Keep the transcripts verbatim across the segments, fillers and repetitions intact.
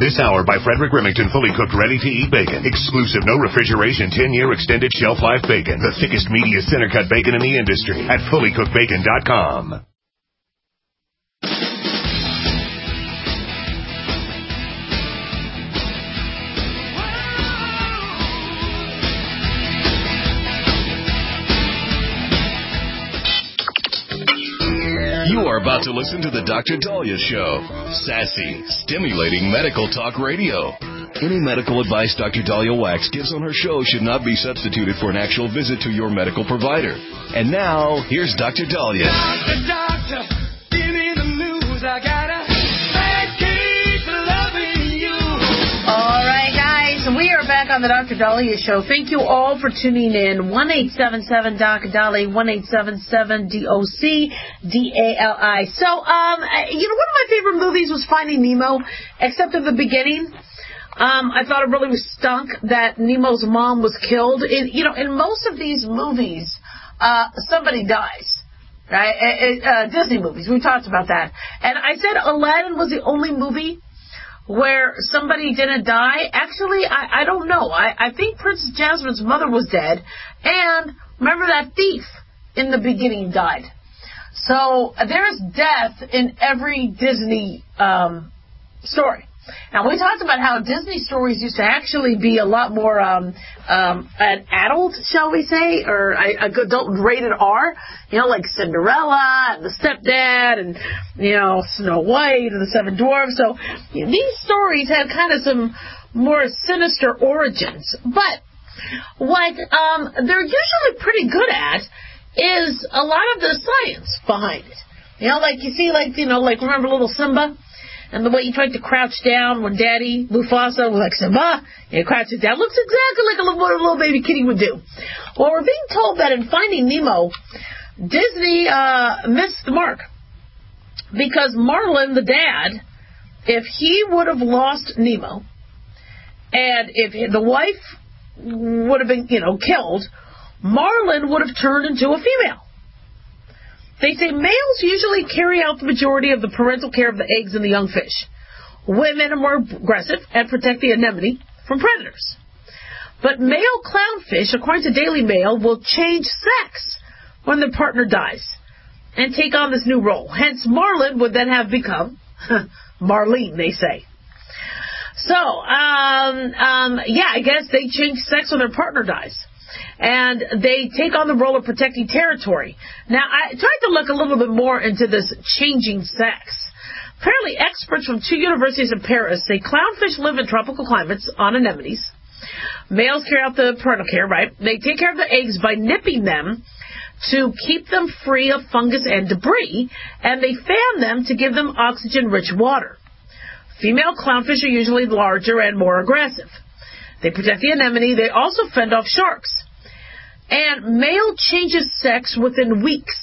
This hour by Frederick Remington, fully cooked, ready-to-eat bacon. Exclusive, no refrigeration, ten-year extended shelf life bacon. The thickest, meatiest, center-cut bacon in the industry at fully cooked bacon dot com. You are about to listen to the Doctor Dahlia Show. Sassy, stimulating medical talk radio. Any medical advice Doctor Dahlia Wax gives on her show should not be substituted for an actual visit to your medical provider. And now, here's Doctor Dahlia. Doctor, doctor, give me the news. I got a bad case of loving you. All right, guys, we are back on the Doctor Dahlia Show. Thank you all for tuning in. one eight seven seven D O C Dali, one eight seven seven D O C D A L I. So, um, you know, one of my favorite movies was Finding Nemo, except at the beginning. Um, I thought it really was stunk that Nemo's mom was killed. In, you know, in most of these movies, uh, somebody dies, right? Uh, Disney movies, we talked about that. And I said Aladdin was the only movie where somebody didn't die. Actually, I, I don't know. I, I think Princess Jasmine's mother was dead. And remember that thief in the beginning died. So there's death in every Disney um, story. Now, we talked about how Disney stories used to actually be a lot more um, um, an adult, shall we say, or a, a adult rated R, you know, like Cinderella and the Stepdad and, you know, Snow White and the Seven Dwarfs. So you know, these stories had kind of some more sinister origins. But what um, they're usually pretty good at is a lot of the science behind it. You know, like you see, like, you know, like remember little Simba? And the way he tried to crouch down when Daddy Mufasa was like, Simba, he crouches down. Looks exactly like a little, little baby kitty would do. Well, we're being told that in Finding Nemo, Disney uh, missed the mark. Because Marlin, the dad, if he would have lost Nemo, and if the wife would have been, you know, killed, Marlin would have turned into a female. They say males usually carry out the majority of the parental care of the eggs and the young fish. Women are more aggressive and protect the anemone from predators. But male clownfish, according to Daily Mail, will change sex when their partner dies and take on this new role. Hence, Marlin would then have become Marlene, they say. So, um, um, yeah, I guess they change sex when their partner dies. And they take on the role of protecting territory. Now, I tried to look a little bit more into this changing sex. Apparently, experts from two universities in Paris say clownfish live in tropical climates on anemones. Males carry out the parental care, right? They take care of the eggs by nipping them to keep them free of fungus and debris, and they fan them to give them oxygen-rich water. Female clownfish are usually larger and more aggressive. They protect the anemone. They also fend off sharks. And male changes sex within weeks.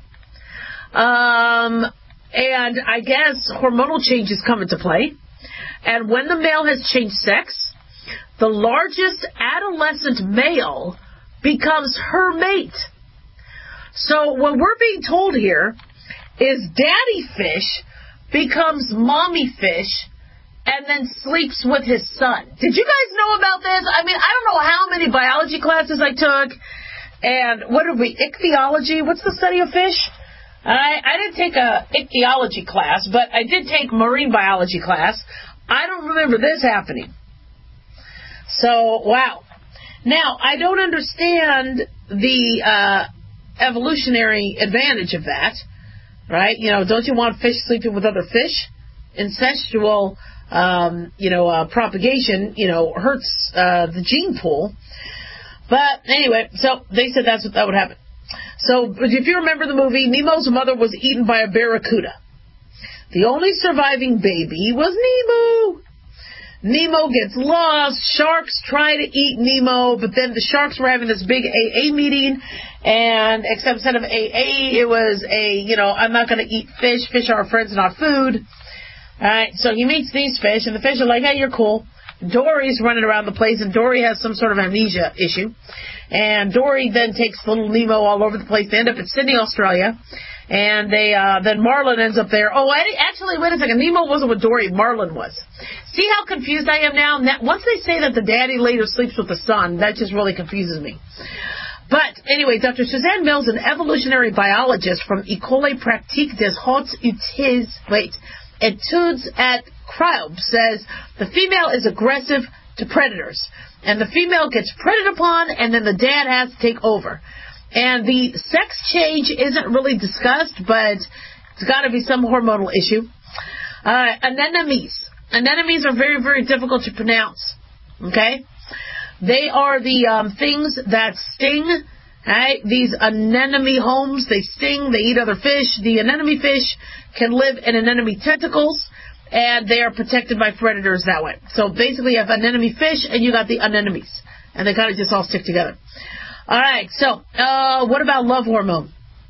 Um, and I guess hormonal changes come into play. And when the male has changed sex, the largest adolescent male becomes her mate. So what we're being told here is daddy fish becomes mommy fish and then sleeps with his son. Did you guys know about this? I mean, I don't know how many biology classes I took. And what did we, ichthyology? What's the study of fish? I, I didn't take a ichthyology class, but I did take marine biology class. I don't remember this happening. So, wow. Now, I don't understand the uh, evolutionary advantage of that, right? You know, don't you want fish sleeping with other fish? Incestual, um, you know, uh, propagation, you know, hurts uh, the gene pool. But anyway, so they said that's what that would happen. So if you remember the movie, Nemo's mother was eaten by a barracuda. The only surviving baby was Nemo. Nemo gets lost. Sharks try to eat Nemo, but then the sharks were having this big A A meeting, and except instead of A A, it was a, you know, I'm not going to eat fish. Fish are our friends, not food. All right, so he meets these fish, and the fish are like, hey, you're cool. Dory's running around the place, and Dory has some sort of amnesia issue. And Dory then takes little Nemo all over the place. They end up in Sydney, Australia. And they uh, then Marlin ends up there. Oh, actually, wait a second. Nemo wasn't with Dory. Marlin was. See how confused I am now? now? Once they say that the daddy later sleeps with the son, that just really confuses me. But anyway, Doctor Suzanne Mills, an evolutionary biologist from École pratique des hautes études, wait, études at Cryob, says the female is aggressive to predators. And the female gets predated upon, and then the dad has to take over. And the sex change isn't really discussed, but it's got to be some hormonal issue. Uh, anemones. Anemones are very, very difficult to pronounce. Okay? They are the um, things that sting. Right? These anemone homes, they sting, they eat other fish. The anemone fish can live in anemone tentacles, and they are protected by predators that way. So basically you have anemone fish, and you got the anemones. And they kind of just all stick together. All right, so uh, what about love hormone?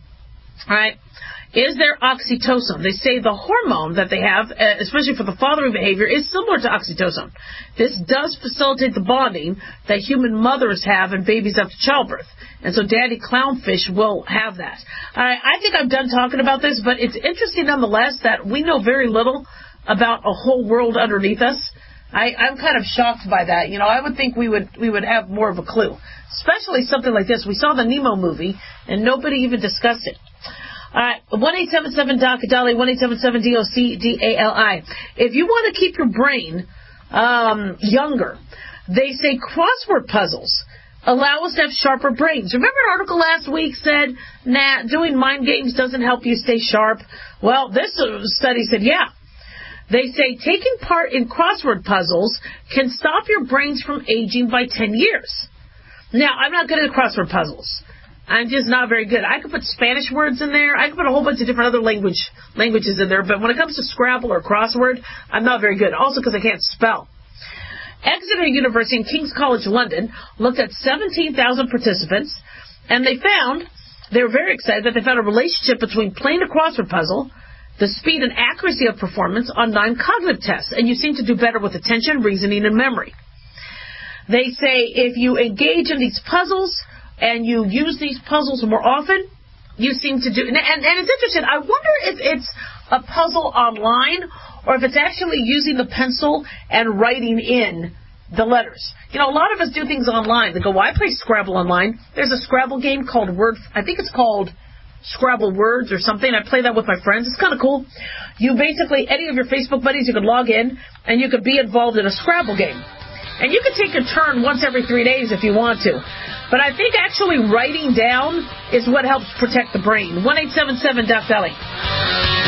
All right, is there oxytocin? They say the hormone that they have, uh, especially for the fathering behavior, is similar to oxytocin. This does facilitate the bonding that human mothers have and babies after childbirth. And so daddy clownfish will have that. All right, I think I'm done talking about this, but it's interesting nonetheless that we know very little about a whole world underneath us. I, I'm kind of shocked by that. You know, I would think we would we would have more of a clue. Especially something like this. We saw the Nemo movie, and nobody even discussed it. All right, one eight seven seven D O C D A L I, one eight seven seven D O C D A L I. If you want to keep your brain um, younger, they say crossword puzzles allow us to have sharper brains. Remember an article last week said, nah, doing mind games doesn't help you stay sharp? Well, this study said, yeah. They say taking part in crossword puzzles can stop your brains from aging by ten years. Now, I'm not good at crossword puzzles. I'm just not very good. I could put Spanish words in there. I could put a whole bunch of different other language languages in there. But when it comes to Scrabble or crossword, I'm not very good. Also because I can't spell. Exeter University and King's College London looked at seventeen thousand participants, and they found, they were very excited that they found a relationship between playing a crossword puzzle, the speed and accuracy of performance on nine cognitive tests, and you seem to do better with attention, reasoning, and memory. They say if you engage in these puzzles and you use these puzzles more often, you seem to do... And, and, and it's interesting. I wonder if it's a puzzle online or if it's actually using the pencil and writing in the letters. You know, a lot of us do things online. They go, well, I play Scrabble online. There's a Scrabble game called Word... I think it's called Scrabble Words or something. I play that with my friends. It's kind of cool. You basically, any of your Facebook buddies, you could log in and you could be involved in a Scrabble game. And you can take a turn once every three days if you want to. But I think actually writing down is what helps protect the brain. one eight seven seven D O C D A L I.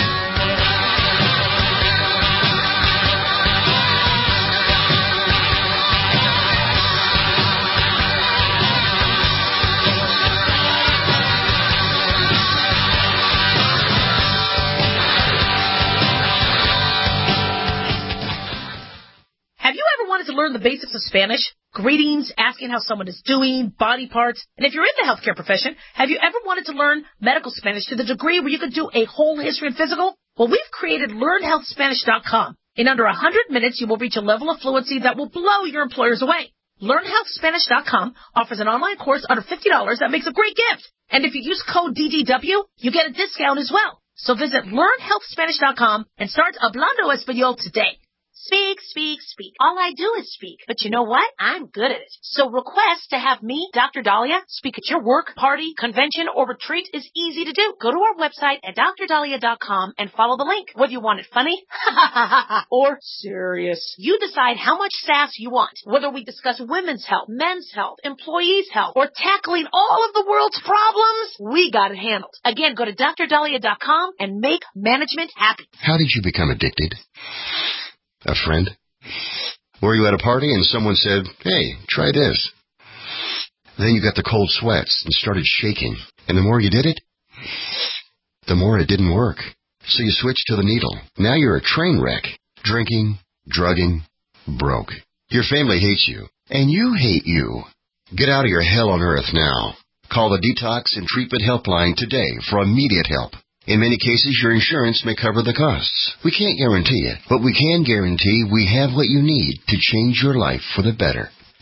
To learn the basics of Spanish, greetings, asking how someone is doing, body parts, and if you're in the healthcare profession, have you ever wanted to learn medical Spanish to the degree where you could do a whole history and physical? Well, we've created learn health spanish dot com. In under one hundred minutes, you will reach a level of fluency that will blow your employers away. learn health spanish dot com offers an online course under fifty dollars that makes a great gift. And if you use code D D W, you get a discount as well. So visit learn health spanish dot com and start hablando español today. Speak, speak, speak. All I do is speak. But you know what? I'm good at it. So request to have me, Doctor Dahlia, speak at your work, party, convention, or retreat is easy to do. Go to our website at dr dahlia dot com and follow the link. Whether you want it funny or serious, you decide how much sass you want. Whether we discuss women's health, men's health, employees' health, or tackling all of the world's problems, we got it handled. Again, go to dr dahlia dot com and make management happy. How did you become addicted? A friend? Were you at a party and someone said, hey, try this? Then you got the cold sweats and started shaking. And the more you did it, the more it didn't work. So you switched to the needle. Now you're a train wreck. Drinking, drugging, broke. Your family hates you. And you hate you. Get out of your hell on earth now. Call the Detox and Treatment Helpline today for immediate help. In many cases, your insurance may cover the costs. We can't guarantee it, but we can guarantee we have what you need to change your life for the better.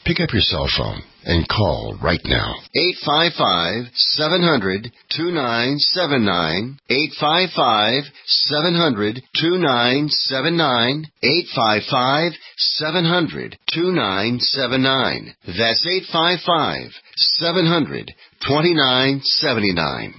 Pick up your cell phone and call right now. eight five five, seven hundred, two nine seven nine. eight five five, seven hundred, two nine seven nine. eight five five, seven hundred, two nine seven nine. That's eight five five, seven hundred, two nine seven nine.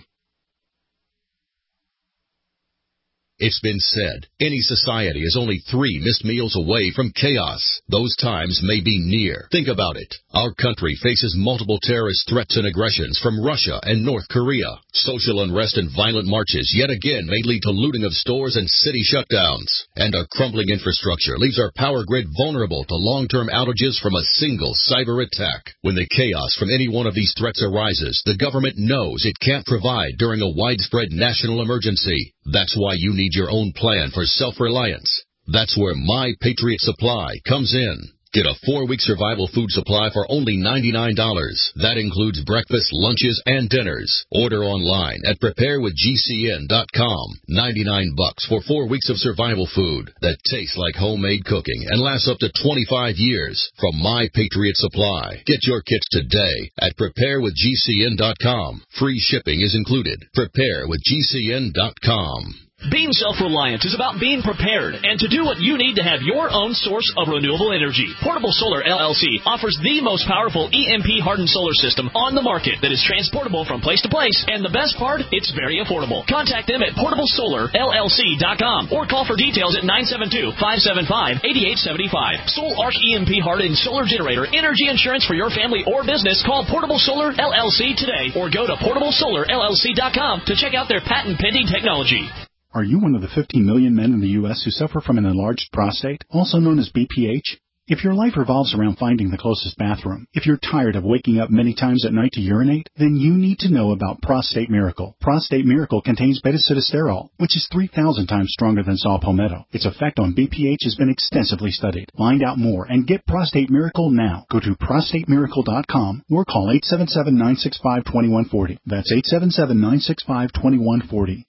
It's been said, any society is only three missed meals away from chaos. Those times may be near. Think about it. Our country faces multiple terrorist threats and aggressions from Russia and North Korea. Social unrest and violent marches yet again may lead to looting of stores and city shutdowns. And a crumbling infrastructure leaves our power grid vulnerable to long-term outages from a single cyber attack. When the chaos from any one of these threats arises, the government knows it can't provide during a widespread national emergency. That's why you need your own plan for self-reliance. That's where My Patriot Supply comes in. Get a four-week survival food supply for only ninety-nine dollars. That includes breakfast, lunches, and dinners. Order online at prepare with G C N dot com. ninety-nine bucks for four weeks of survival food that tastes like homemade cooking and lasts up to twenty-five years from My Patriot Supply. Get your kits today at prepare with G C N dot com. Free shipping is included. prepare with G C N dot com. Being self-reliant is about being prepared and to do what you need to have your own source of renewable energy. Portable Solar L L C offers the most powerful E M P-hardened solar system on the market that is transportable from place to place. And the best part, it's very affordable. Contact them at portable solar L L C dot com or call for details at nine seven two, five seven five, eight eight seven five. Soul Arc E M P-hardened solar generator energy insurance for your family or business. Call Portable Solar L L C today or go to portable solar L L C dot com to check out their patent-pending technology. Are you one of the fifteen million men in the U S who suffer from an enlarged prostate, also known as B P H? If your life revolves around finding the closest bathroom, if you're tired of waking up many times at night to urinate, then you need to know about Prostate Miracle. Prostate Miracle contains beta-sitosterol, which is three thousand times stronger than saw palmetto. Its effect on B P H has been extensively studied. Find out more and get Prostate Miracle now. Go to prostate miracle dot com or call eight seven seven, nine six five, two one four zero. That's eight seven seven, nine six five, two one four zero.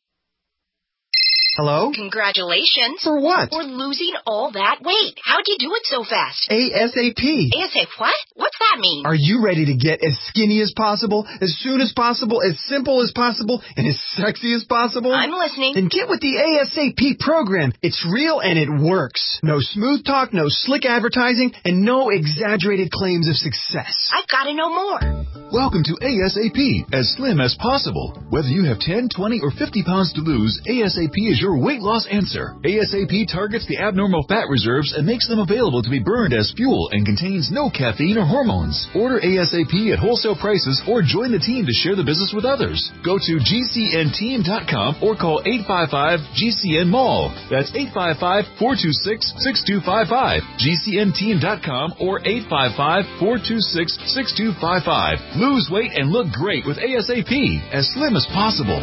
Hello? Congratulations. For what? For losing all that weight. How'd you do it so fast? ASAP. ASAP what? What's that mean? Are you ready to get as skinny as possible, as soon as possible, as simple as possible, and as sexy as possible? I'm listening. Then get with the ASAP program. It's real and it works. No smooth talk, no slick advertising, and no exaggerated claims of success. I've got to know more. Welcome to ASAP, as slim as possible. Whether you have ten, twenty, or fifty pounds to lose, ASAP is your weight loss answer. ASAP targets the abnormal fat reserves and makes them available to be burned as fuel and contains no caffeine or hormones. Order ASAP at wholesale prices or join the team to share the business with others. Go to G C N team dot com or call eight five five G C N mall. That's eight five five, four two six, six two five five. G C N team dot com or eight five five, four two six, six two five five. Lose weight and look great with ASAP, as slim as possible.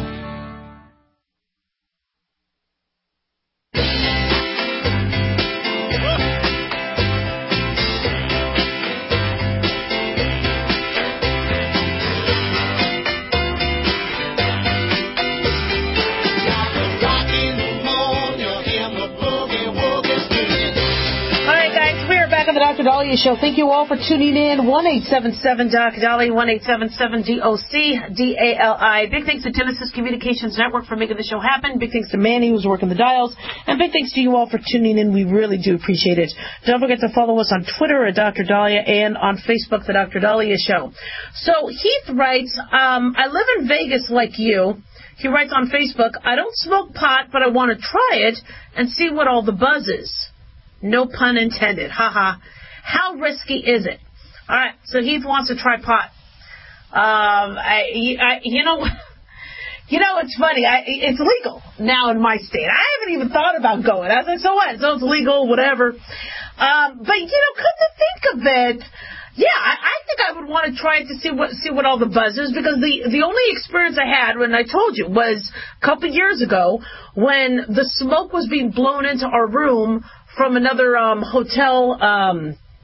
The Doctor Dahlia Show. Thank you all for tuning in. one eight seven seven Doc Dali, one eight seven seven D O C D A L I. Big thanks to Genesis Communications Network for making the show happen. Big thanks to Manny, who's working the dials. And big thanks to you all for tuning in. We really do appreciate it. Don't forget to follow us on Twitter at Doctor Dahlia and on Facebook, The Doctor Dahlia Show. So Heath writes, um, I live in Vegas like you. He writes on Facebook, I don't smoke pot, but I want to try it and see what all the buzz is. No pun intended. Haha. How risky is it? All right. So Heath wants to try pot. Um, I, I, you know, you know, it's funny. I, it's legal now in my state. I haven't even thought about going. I was like, so what? So it's legal, whatever. Um, but you know, come to think of it, yeah, I, I think I would want to try it to see what see what all the buzz is, because the the only experience I had when I told you was a couple years ago when the smoke was being blown into our room from another um, hotel um,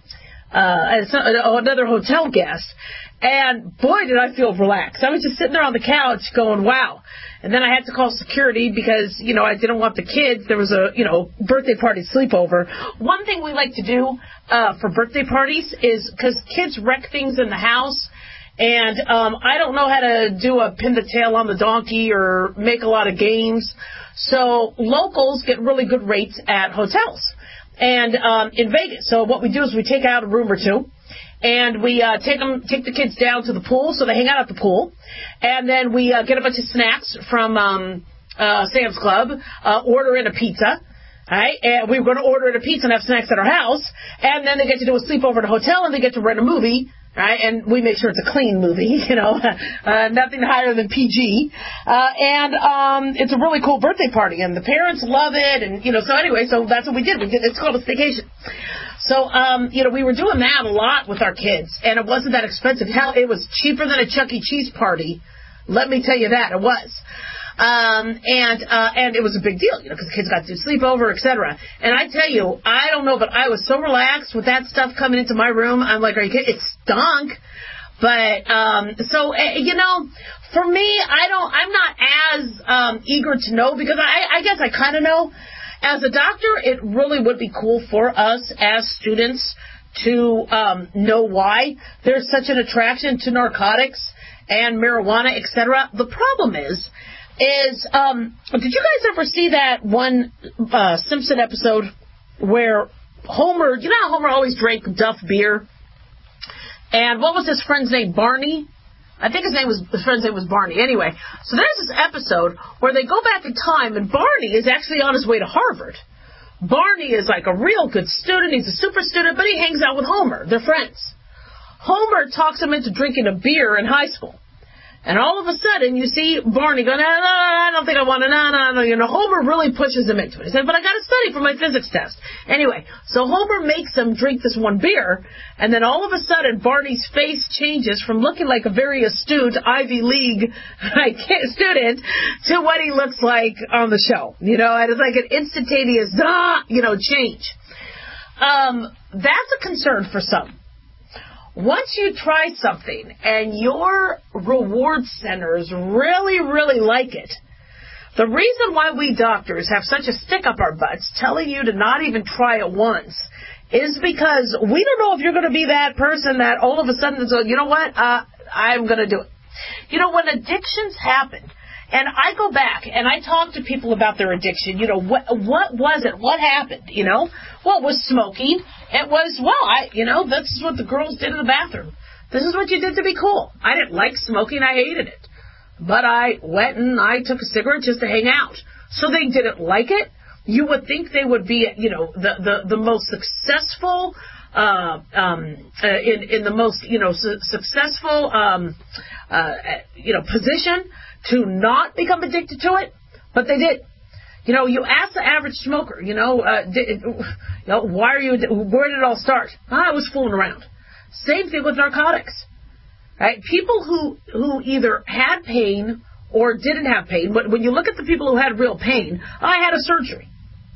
uh, another hotel guest. And boy, did I feel relaxed. I was just sitting there on the couch going, wow. And then I had to call security because, you know, I didn't want the kids. There was a, you know, birthday party sleepover. One thing we like to do uh, for birthday parties is because kids wreck things in the house. And um, I don't know how to do a pin the tail on the donkey or make a lot of games. So locals get really good rates at hotels and um, in Vegas. So what we do is we take out a room or two. And we uh, take them, take the kids down to the pool, so they hang out at the pool. And then we uh, get a bunch of snacks from um, uh, Sam's Club, uh, order in a pizza. Right? And we were going to order in a pizza and have snacks at our house. And then they get to do a sleepover at a hotel, and they get to rent a movie. Right? And we make sure it's a clean movie, you know, uh, nothing higher than P G. Uh, and um, it's a really cool birthday party, and the parents love it. And, you know, so anyway, so that's what we did. We did it's called a staycation. So, um, you know, we were doing that a lot with our kids, and it wasn't that expensive. Hell, it was cheaper than a Chuck E. Cheese party. Let me tell you that. It was. Um, and uh, and it was a big deal, you know, because the kids got to do sleepover, et cetera. And I tell you, I don't know, but I was so relaxed with that stuff coming into my room. I'm like, are you kidding? It stunk. But, um, so, uh, you know, for me, I don't, I'm not as um, eager to know because I, I guess I kind of know. As a doctor, it really would be cool for us as students to um, know why there's such an attraction to narcotics and marijuana, et cetera. The problem is, is um, did you guys ever see that one uh, Simpson episode where Homer, you know how Homer always drank Duff beer? And what was his friend's name? Barney? I think his name was, his friend's name was Barney. Anyway, so there's this episode where they go back in time, and Barney is actually on his way to Harvard. Barney is like a real good student. He's a super student, but he hangs out with Homer. They're friends. Homer talks him into drinking a beer in high school. And all of a sudden, you see Barney go, no, no, no, I don't think I want to, no, no, no. You know, Homer really pushes him into it. He said, but I got to study for my physics test. Anyway, so Homer makes him drink this one beer, and then all of a sudden, Barney's face changes from looking like a very astute Ivy League like, student to what he looks like on the show. You know, and it's like an instantaneous, ah, you know, change. Um, that's a concern for some. Once you try something and your reward centers really, really like it, the reason why we doctors have such a stick up our butts telling you to not even try it once is because we don't know if you're going to be that person that all of a sudden is, you know what, uh, I'm going to do it. You know, when addictions happen, and I go back and I talk to people about their addiction, you know, what what was it? What happened? You know, well, it was smoking. It was, well, I, you know, this is what the girls did in the bathroom. This is what you did to be cool. I didn't like smoking. I hated it. But I went and I took a cigarette just to hang out. So they didn't like it. You would think they would be, you know, the, the, the most successful, uh, um, uh, in, in the most, you know, su- successful, um, uh, you know, position to not become addicted to it, but they did. You know, you ask the average smoker, you know, uh, did, you know, why are you, where did it all start? Ah, I was fooling around. Same thing with narcotics, right? People who, who either had pain or didn't have pain, but when you look at the people who had real pain, I had a surgery.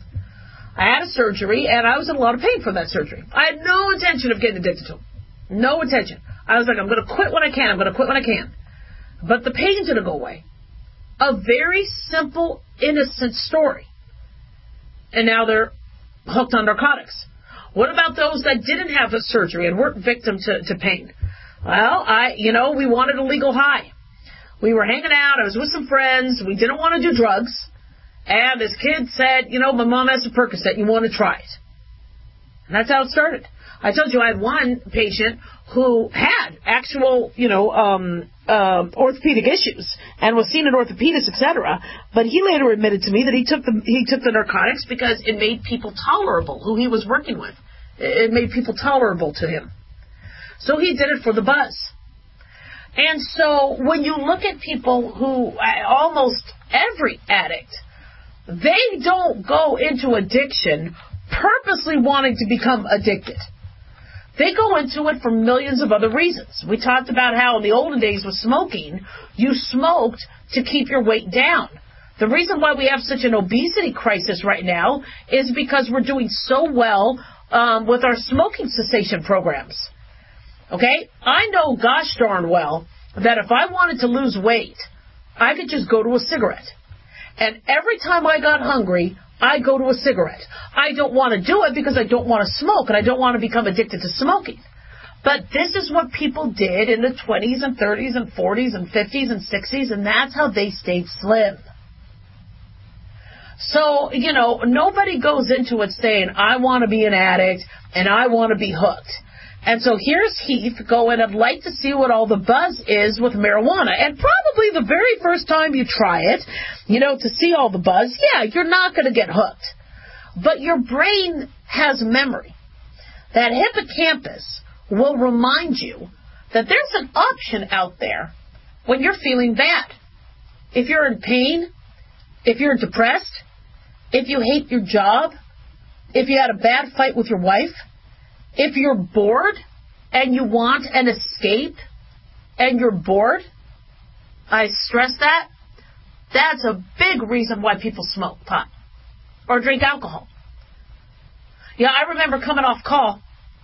I had a surgery, and I was in a lot of pain from that surgery. I had no intention of getting addicted to them. No intention. I was like, I'm going to quit when I can. I'm going to quit when I can. But the pain didn't go away. A very simple, innocent story. And now they're hooked on narcotics. What about those that didn't have a surgery and weren't victim to, to pain? Well, I, you know, we wanted a legal high. We were hanging out. I was with some friends. We didn't want to do drugs. And this kid said, you know, my mom has a Percocet. You want to try it? And that's how it started. I told you I had one patient who had actual, you know, um, uh, orthopedic issues and was seen at orthopedists, et cetera. But he later admitted to me that he took the he took the narcotics because it made people tolerable who he was working with. It made people tolerable to him. So he did it for the buzz. And so when you look at people who, almost every addict, they don't go into addiction purposely wanting to become addicted. They go into it for millions of other reasons. We talked about how in the olden days with smoking, you smoked to keep your weight down. The reason why we have such an obesity crisis right now is because we're doing so well um, with our smoking cessation programs. Okay? I know gosh darn well that if I wanted to lose weight, I could just go to a cigarette. And every time I got hungry, I go to a cigarette. I don't want to do it because I don't want to smoke, and I don't want to become addicted to smoking. But this is what people did in the twenties and thirties and forties and fifties and sixties, and that's how they stayed slim. So, you know, nobody goes into it saying, I want to be an addict and I want to be hooked. And so here's Heath going, I'd like to see what all the buzz is with marijuana. And probably the very first time you try it, you know, to see all the buzz, yeah, you're not going to get hooked. But your brain has memory. That hippocampus will remind you that there's an option out there when you're feeling bad. If you're in pain, if you're depressed, if you hate your job, if you had a bad fight with your wife, if you're bored and you want an escape and you're bored, I stress that, that's a big reason why people smoke pot or drink alcohol. Yeah, I remember coming off call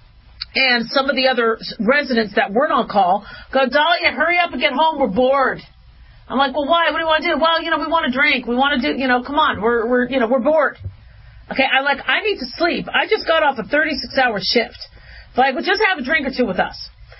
and some of the other residents that weren't on call go, Dahlia, hurry up and get home, we're bored. I'm like, well, why? What do you want to do? Well, you know, we want to drink. We want to do, you know, come on, we're, we're, you know, we're bored. Okay, I like, I need to sleep. I just got off a thirty-six hour shift. Like, well, just have a drink or two with us.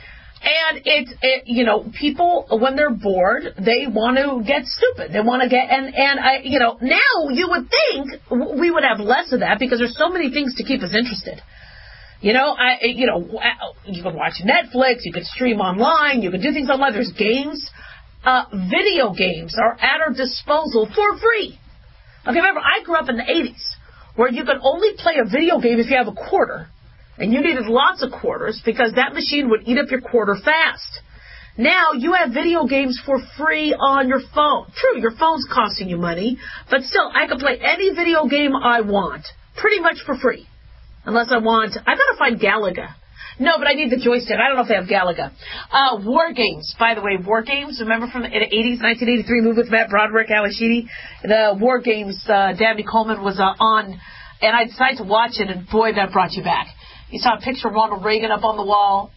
And it, it, you know, people, when they're bored, they want to get stupid. They want to get, and, and I, you know, now you would think we would have less of that because there's so many things to keep us interested. You know, I, you know, you could watch Netflix, you could stream online, you could do things online. There's games. Uh, video games are at our disposal for free. Okay, remember, I grew up in the eighties where you could only play a video game if you have a quarter. And you needed lots of quarters because that machine would eat up your quarter fast. Now you have video games for free on your phone. True, your phone's costing you money, but still, I could play any video game I want pretty much for free. Unless I want, I gotta find Galaga. No, but I need the joystick. I don't know if they have Galaga. Uh, War Games, by the way, War Games. Remember from the eighties, nineteen eighty-three movie with Matt Broderick, Ali Sheedy? The War Games, uh, Dabney Coleman was uh, on, and I decided to watch it, and boy, that brought you back. You saw a picture of Ronald Reagan up on the wall.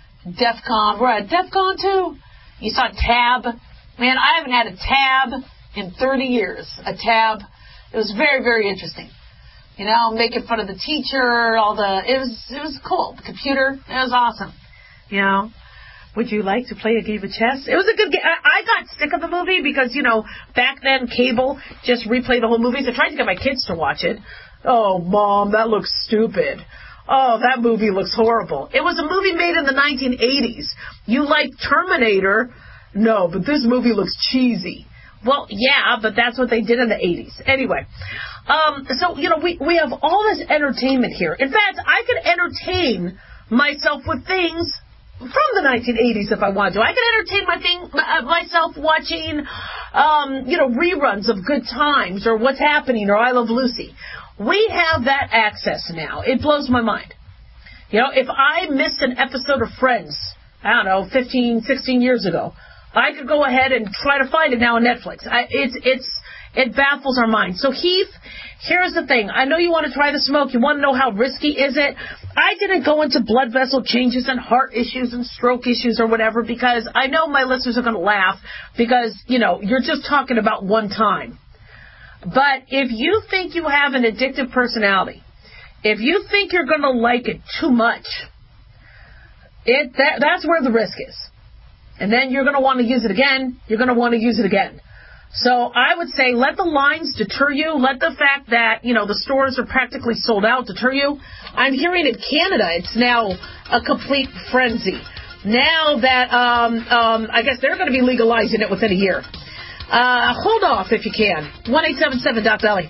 DEFCON. We're at DEFCON two. You saw Tab. Man, I haven't had a Tab in thirty years. A Tab. It was very, very interesting. You know, making fun of the teacher, all the, it was, it was cool. The computer, it was awesome. You know, would you like to play a game of chess? It was a good game. I, I got sick of the movie because, you know, back then cable just replayed the whole movies. I tried to get my kids to watch it. Oh, Mom, that looks stupid. Oh, that movie looks horrible. It was a movie made in the nineteen eighties. You like Terminator? No, but this movie looks cheesy. Well, yeah, but that's what they did in the eighties. Anyway, um, so, you know, we, we have all this entertainment here. In fact, I could entertain myself with things from the nineteen eighties if I wanted to. I could entertain my thing, uh, myself watching, um, you know, reruns of Good Times or What's Happening or I Love Lucy. We have that access now. It blows my mind. You know, if I missed an episode of Friends, I don't know, fifteen, sixteen years ago, I could go ahead and try to find it now on Netflix. I, it's, it's, it baffles our mind. So, Heath, here's the thing. I know you want to try the smoke. You want to know how risky is it. I didn't go into blood vessel changes and heart issues and stroke issues or whatever because I know my listeners are going to laugh because, you know, you're just talking about one time. But if you think you have an addictive personality, if you think you're going to like it too much, it that, that's where the risk is. And then you're going to want to use it again. You're going to want to use it again. So I would say let the lines deter you. Let the fact that, you know, the stores are practically sold out deter you. I'm hearing in Canada it's now a complete frenzy. Now that, um, um, I guess they're going to be legalizing it within a year. Uh, hold off if you can. one eight seven seven Doc Dolly.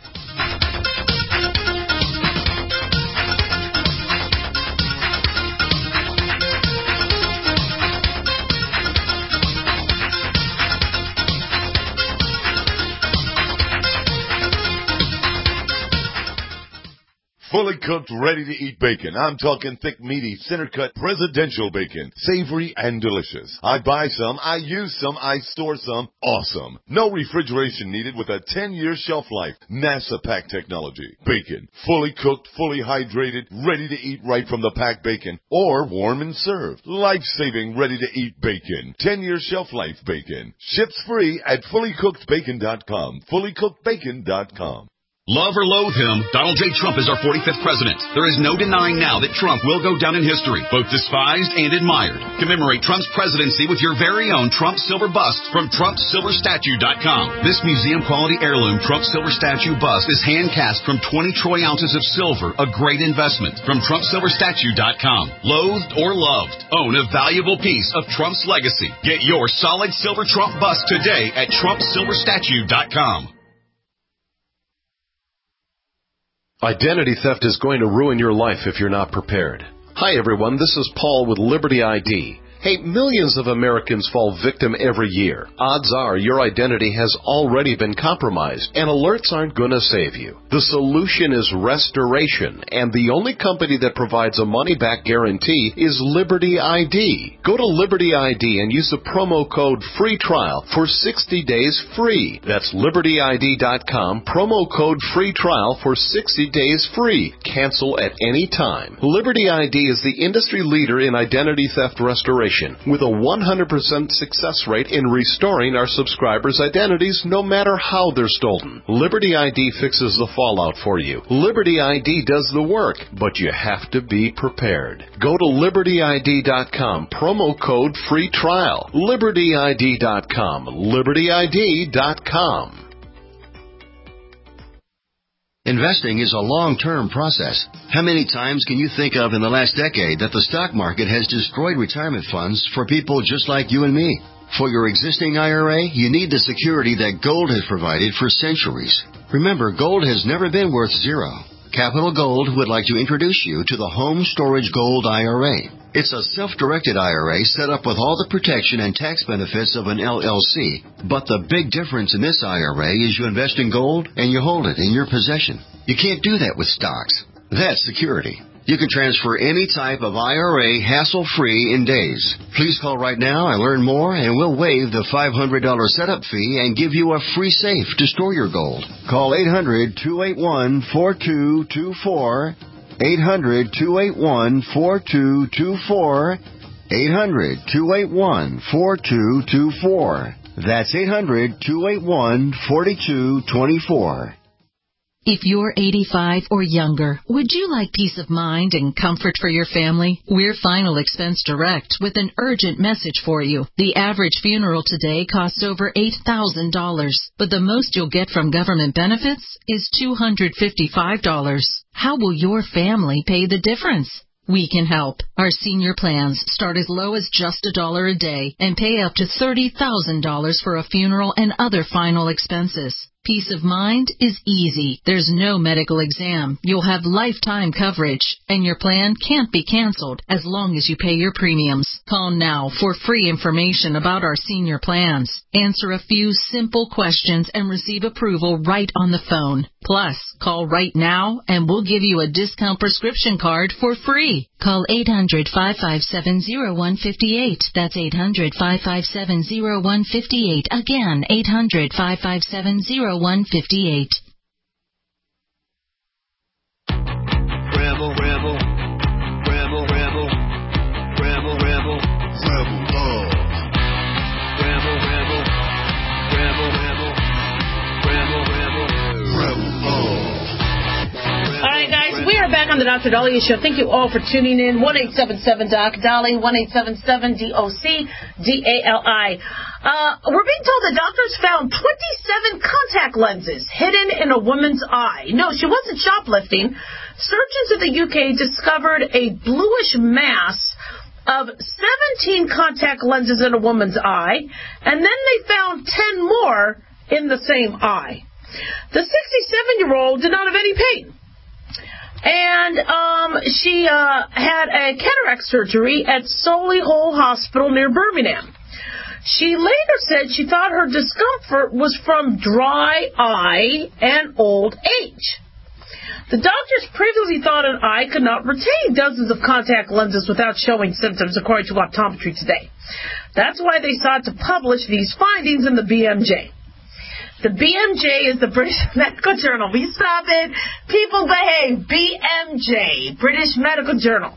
fully cooked, ready-to-eat bacon. I'm talking thick, meaty, center-cut, presidential bacon. Savory and delicious. I buy some, I use some, I store some. Awesome. No refrigeration needed with a ten-year shelf life. NASA pack technology. Bacon. Fully cooked, fully hydrated, ready to eat right from the packed bacon. Or warm and served. Life-saving, ready-to-eat bacon. ten-year shelf life bacon. Ships free at fully cooked bacon dot com. fully cooked bacon dot com. Love or loathe him, Donald J. Trump is our forty-fifth president. There is no denying now that Trump will go down in history, both despised and admired. Commemorate Trump's presidency with your very own Trump Silver Bust from Trump Silver Statue dot com. This museum-quality heirloom Trump Silver Statue bust is hand-cast from twenty troy ounces of silver, a great investment from Trump Silver Statue dot com. Loathed or loved, own a valuable piece of Trump's legacy. Get your solid silver Trump bust today at Trump Silver Statue dot com. Identity theft is going to ruin your life if you're not prepared. Hi everyone, this is Paul with Liberty I D. Hey, millions of Americans fall victim every year. Odds are your identity has already been compromised, and alerts aren't going to save you. The solution is restoration, and the only company that provides a money-back guarantee is Liberty I D. Go to Liberty I D and use the promo code FREE TRIAL for sixty days free. That's Liberty I D dot com, promo code FREE TRIAL for sixty days free. Cancel at any time. Liberty I D is the industry leader in identity theft restoration, with a one hundred percent success rate in restoring our subscribers' identities no matter how they're stolen. Liberty I D fixes the fallout for you. Liberty I D does the work, but you have to be prepared. Go to Liberty I D dot com, promo code FREE TRIAL. Liberty I D dot com. Liberty I D dot com. Investing is a long-term process. How many times can you think of in the last decade that the stock market has destroyed retirement funds for people just like you and me? For your existing I R A, you need the security that gold has provided for centuries. Remember, gold has never been worth zero. Capital Gold would like to introduce you to the Home Storage Gold I R A. It's a self-directed I R A set up with all the protection and tax benefits of an L L C. But the big difference in this I R A is you invest in gold and you hold it in your possession. You can't do that with stocks. That's security. You can transfer any type of I R A hassle-free in days. Please call right now and learn more, and we'll waive the five hundred dollars setup fee and give you a free safe to store your gold. Call eight hundred, two eight one, four two two four, eight hundred, two eight one, four two two four, eight hundred, two eight one, four two two four. That's eight hundred, two eight one, four two two four. If you're eighty-five or younger, would you like peace of mind and comfort for your family? We're Final Expense Direct with an urgent message for you. The average funeral today costs over eight thousand dollars, but the most you'll get from government benefits is two hundred fifty-five dollars. How will your family pay the difference? We can help. Our senior plans start as low as just a dollar a day and pay up to thirty thousand dollars for a funeral and other final expenses. Peace of mind is easy. There's no medical exam. You'll have lifetime coverage, and your plan can't be canceled as long as you pay your premiums. Call now for free information about our senior plans. Answer a few simple questions and receive approval right on the phone. Plus, call right now and we'll give you a discount prescription card for free. Call eight hundred, five five seven, zero one five eight. That's eight hundred, five five seven, zero one five eight. Again, eight hundred, five five seven, zero one five eight. Rebel, rebel, rebel, rebel, rebel, rebel, rebel love. Rebel, rebel, rebel, rebel, rebel, rebel, rebel love. All right, guys, we are back on the Doctor Dahlia Show. Thank you all for tuning in. one eight seven seven Doc Dolly, one eight seven seven D O C D A L I. Uh, we're being told that doctors found twenty-seven contact lenses hidden in a woman's eye. No, she wasn't shoplifting. Surgeons in the U K discovered a bluish mass of seventeen contact lenses in a woman's eye, and then they found ten more in the same eye. The sixty-seven-year-old did not have any pain. And um, she uh, had a cataract surgery at Solihull Hospital near Birmingham. She later said she thought her discomfort was from dry eye and old age. The doctors previously thought an eye could not retain dozens of contact lenses without showing symptoms, according to Optometry Today. That's why they sought to publish these findings in the B M J. The B M J is the British Medical Journal. We stop it. People behave. B M J, British Medical Journal.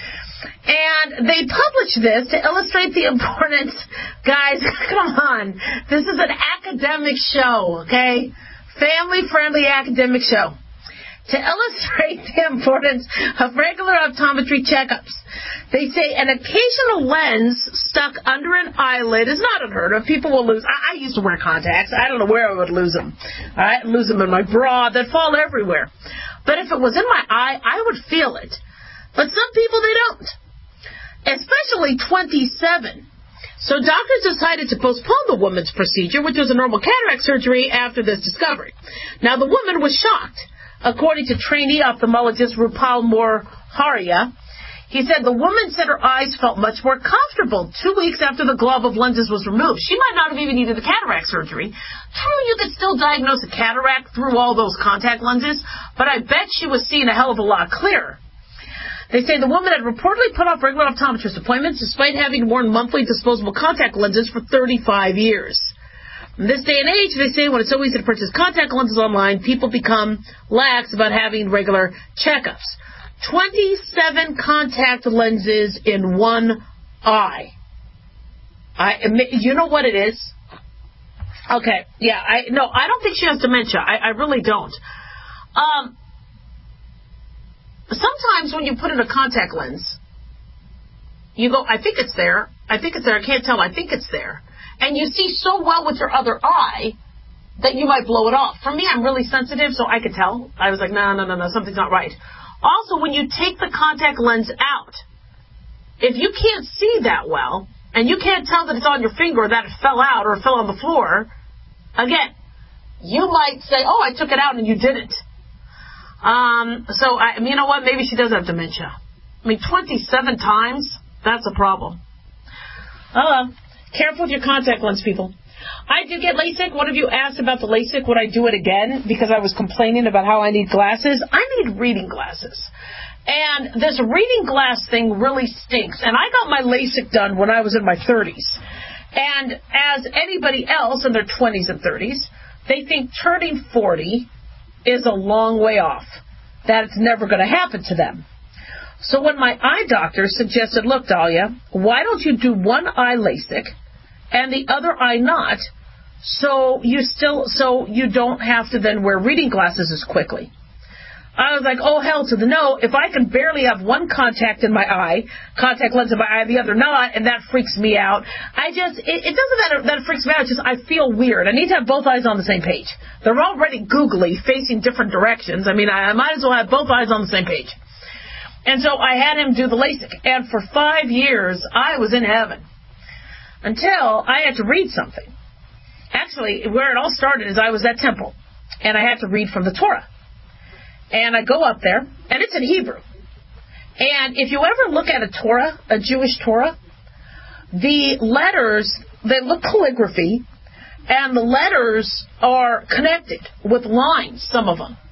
And they published this to illustrate the importance. Guys, come on. This is an academic show, okay? Family-friendly academic show. To illustrate the importance of regular optometry checkups. They say an occasional lens stuck under an eyelid is not unheard of. People will lose. I, I used to wear contacts. I don't know where I would lose them. All right, lose them in my bra. They'd fall everywhere. But if it was in my eye, I would feel it. But some people, they don't. Especially twenty-seven. So doctors decided to postpone the woman's procedure, which was a normal cataract surgery, after this discovery. Now, the woman was shocked. According to trainee ophthalmologist Rupal Morharia, he said the woman said her eyes felt much more comfortable two weeks after the glove of lenses was removed. She might not have even needed the cataract surgery. True, you could still diagnose a cataract through all those contact lenses, but I bet she was seeing a hell of a lot clearer. They say the woman had reportedly put off regular optometrist appointments despite having worn monthly disposable contact lenses for thirty-five years. In this day and age, they say when it's so easy to purchase contact lenses online, people become lax about having regular checkups. twenty-seven contact lenses in one eye. I, you know what it is? Okay, yeah, I no, I don't think she has dementia. I, I really don't. Um, sometimes when you put in a contact lens, you go, I think it's there. I think it's there. I can't tell. I think it's there. And you see so well with your other eye that you might blow it off. For me, I'm really sensitive, so I could tell. I was like, no, no, no, no, something's not right. Also, when you take the contact lens out, if you can't see that well, and you can't tell that it's on your finger or that it fell out or it fell on the floor, again, you might say, oh, I took it out and you didn't. Um, so, I, you know what? Maybe she does have dementia. I mean, twenty-seven times, that's a problem. Uh, careful with your contact lens, people. I did get LASIK. One of you asked about the LASIK. Would I do it again? Because I was complaining about how I need glasses. I need reading glasses. And this reading glass thing really stinks. And I got my LASIK done when I was in my thirties. And as anybody else in their twenties and thirties, they think turning forty is a long way off, that it's never going to happen to them. So when my eye doctor suggested, look, Dahlia, why don't you do one eye LASIK and the other eye not, so you still, so you don't have to then wear reading glasses as quickly. I was like, oh, hell to the no. If I can barely have one contact in my eye, contact lens in my eye, the other not, and that freaks me out. I just, it, it doesn't matter that it freaks me out. It's just I feel weird. I need to have both eyes on the same page. They're already googly, facing different directions. I mean, I, I might as well have both eyes on the same page. And so I had him do the LASIK. And for five years, I was in heaven. Until I had to read something. Actually, where it all started is I was at Temple. And I had to read from the Torah. And I go up there, and it's in Hebrew. And if you ever look at a Torah, a Jewish Torah, the letters, they look calligraphy, and the letters are connected with lines, some of them.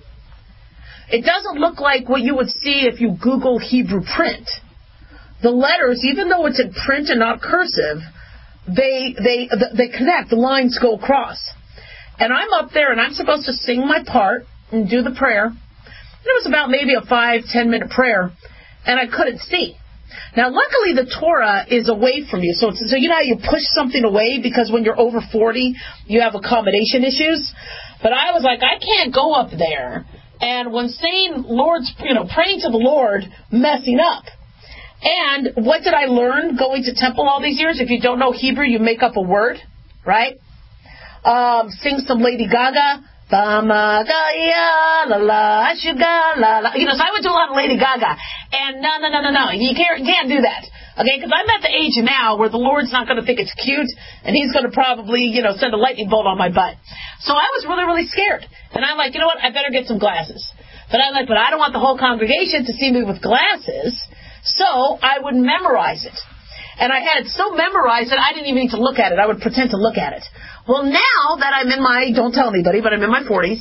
It doesn't look like what you would see if you Google Hebrew print. The letters, even though it's in print and not cursive, they they they connect. The lines go across. And I'm up there, and I'm supposed to sing my part and do the prayer. It was about maybe a five, ten minute prayer, and I couldn't see. Now, luckily, the Torah is away from you. So, it's, so you know how you push something away because when you're over forty, you have accommodation issues? But I was like, I can't go up there. And when saying Lord's, you know, praying to the Lord, messing up. And what did I learn going to temple all these years? If you don't know Hebrew, you make up a word, right? Um, sing some Lady Gaga. You know, so I would do a lot of Lady Gaga. And no, no, no, no, no. You can't, you can't do that. Okay? Because I'm at the age now where the Lord's not going to think it's cute, and He's going to probably, you know, send a lightning bolt on my butt. So I was really, really scared. And I'm like, you know what? I better get some glasses. But I'm like, but I don't want the whole congregation to see me with glasses. So I would memorize it. And I had it so memorized that I didn't even need to look at it. I would pretend to look at it. Well, now that I'm in my, don't tell anybody, but I'm in my forties,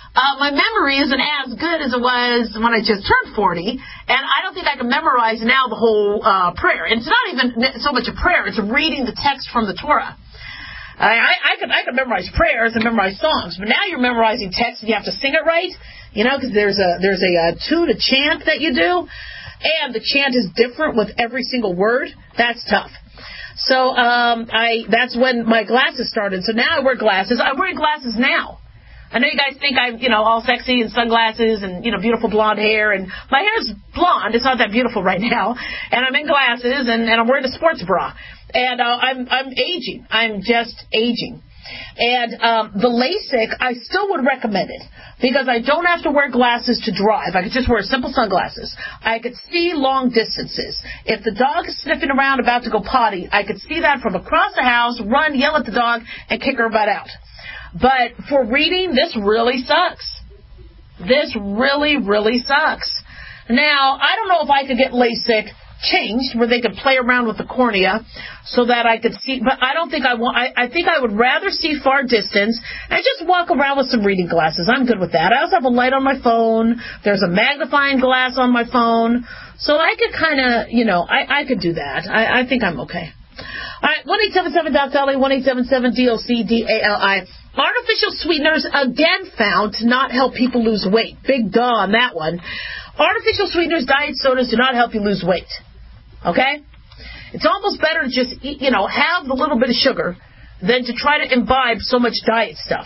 Uh, my memory isn't as good as it was when I just turned forty, and I don't think I can memorize now the whole uh, prayer. And it's not even so much a prayer; it's reading the text from the Torah. I, I, I could I could memorize prayers and memorize songs, but now you're memorizing text and you have to sing it right, you know, because there's a there's a, a tune, a chant that you do, and the chant is different with every single word. That's tough. So um, I that's when my glasses started. So now I wear glasses. I'm wearing glasses now. I know you guys think I'm, you know, all sexy and sunglasses and, you know, beautiful blonde hair. And my hair's blonde. It's not that beautiful right now. And I'm in glasses and, and I'm wearing a sports bra. And uh, I'm I'm aging. I'm just aging. And um, the LASIK, I still would recommend it because I don't have to wear glasses to drive. I could just wear simple sunglasses. I could see long distances. If the dog is sniffing around about to go potty, I could see that from across the house, run, yell at the dog, and kick her butt out. But for reading, this really sucks. This really, really sucks. Now, I don't know if I could get LASIK changed where they could play around with the cornea so that I could see, but I don't think I want, I, I think I would rather see far distance and just walk around with some reading glasses. I'm good with that. I also have a light on my phone. There's a magnifying glass on my phone. So I could kind of, you know, I, I could do that. I, I think I'm okay. All right, one eight seven seven D O C D A L I, one eight seven seven D O C D A L I. Artificial sweeteners again found to not help people lose weight. Big duh on that one. Artificial sweeteners, diet sodas do not help you lose weight. Okay? It's almost better to just, eat, you know, have a little bit of sugar than to try to imbibe so much diet stuff.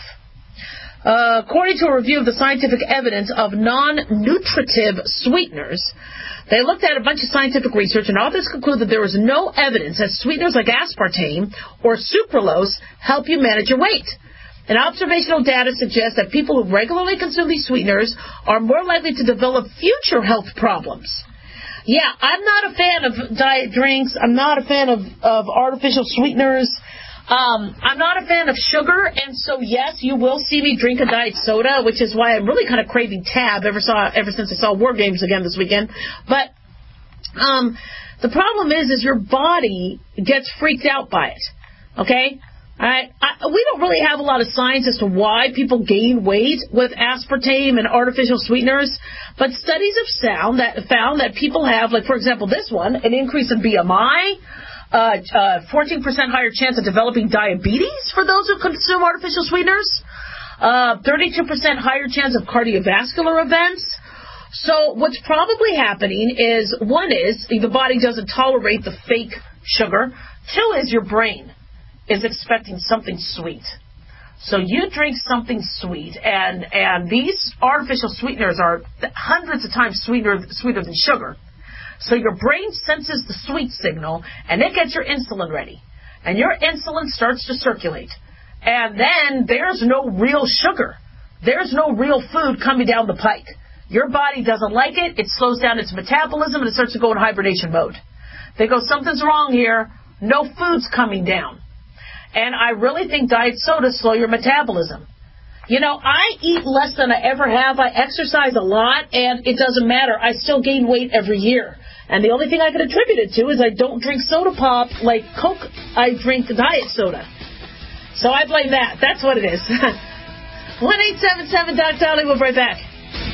Uh, according to a review of the scientific evidence of non-nutritive sweeteners, they looked at a bunch of scientific research, and authors conclude that there is no evidence that sweeteners like aspartame or sucralose help you manage your weight. And observational data suggests that people who regularly consume these sweeteners are more likely to develop future health problems. Yeah, I'm not a fan of diet drinks. I'm not a fan of, of artificial sweeteners. Um, I'm not a fan of sugar, and so yes, you will see me drink a diet soda, which is why I'm really kind of craving Tab ever saw ever since I saw War Games again this weekend. But um, the problem is, is your body gets freaked out by it. Okay. All right. I, we don't really have a lot of science as to why people gain weight with aspartame and artificial sweeteners, but studies have found that found that people have, like for example, this one, an increase in B M I. Uh, uh, fourteen percent higher chance of developing diabetes for those who consume artificial sweeteners. Uh, thirty-two percent higher chance of cardiovascular events. So what's probably happening is, one is the body doesn't tolerate the fake sugar. Two is your brain is expecting something sweet. So you drink something sweet, and, and these artificial sweeteners are hundreds of times sweeter, sweeter than sugar. So your brain senses the sweet signal, and it gets your insulin ready. And your insulin starts to circulate. And then there's no real sugar. There's no real food coming down the pike. Your body doesn't like it. It slows down its metabolism, and it starts to go in hibernation mode. They go, something's wrong here. No food's coming down. And I really think diet sodas slow your metabolism. You know, I eat less than I ever have. I exercise a lot, and it doesn't matter. I still gain weight every year. And the only thing I can attribute it to is I don't drink soda pop like Coke. I drink diet soda. So I blame that. That's what it is. one eight seven seven Doc Dolly. We'll be right back.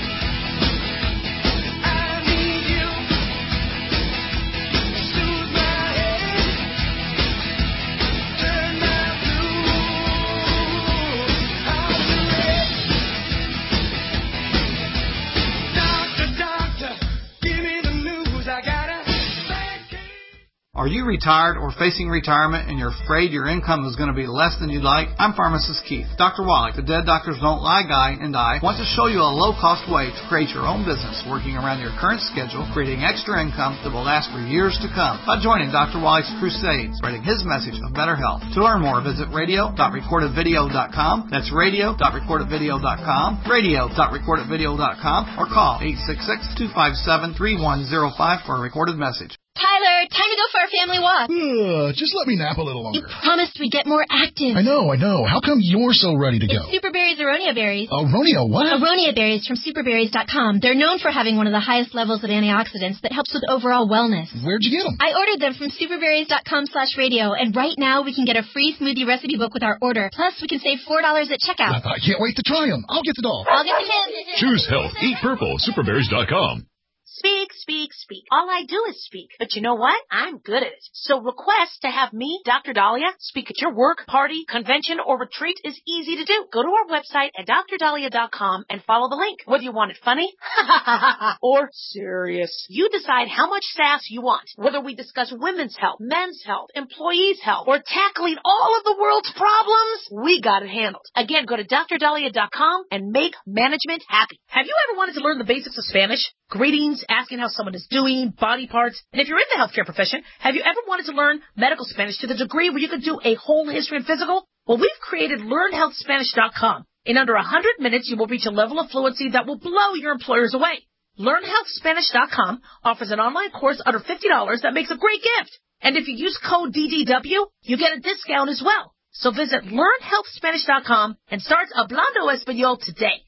Are you retired or facing retirement and you're afraid your income is going to be less than you'd like? I'm Pharmacist Keith. Doctor Wallach, the Dead Doctors Don't Lie guy, and I want to show you a low-cost way to create your own business working around your current schedule, creating extra income that will last for years to come by joining Doctor Wallach's crusade, spreading his message of better health. To learn more, visit radio dot recorded video dot com. That's radio dot recorded video dot com, radio dot recorded video dot com, or call eight six six, two five seven, three one zero five for a recorded message. Tyler, time to go for our family walk? Uh, just let me nap a little longer. You promised we'd get more active. I know, I know. How come you're so ready to go? It's Superberry's Aronia berries. Aronia what? Aronia berries from superberries dot com. They're known for having one of the highest levels of antioxidants that helps with overall wellness. Where'd you get them? I ordered them from superberries dot com slash radio, and right now we can get a free smoothie recipe book with our order. Plus, we can save four dollars at checkout. I can't wait to try them. I'll get the doll. I'll get the kids. Choose health. Eat purple. superberries dot com. Speak, speak, speak. All I do is speak. But you know what? I'm good at it. So request to have me, Doctor Dahlia, speak at your work, party, convention, or retreat is easy to do. Go to our website at dr dahlia dot com and follow the link. Whether you want it funny or serious, you decide how much sass you want. Whether we discuss women's health, men's health, employees' health, or tackling all of the world's problems, we got it handled. Again, go to dr dahlia dot com and make management happy. Have you ever wanted to learn the basics of Spanish? Greetings, asking how someone is doing, body parts. And if you're in the healthcare profession, have you ever wanted to learn medical Spanish to the degree where you could do a whole history and physical? Well, we've created learn health spanish dot com. In under one hundred minutes, you will reach a level of fluency that will blow your employers away. learn health spanish dot com offers an online course under fifty dollars that makes a great gift. And if you use code D D W, you get a discount as well. So visit learn health spanish dot com and start Hablando Español today.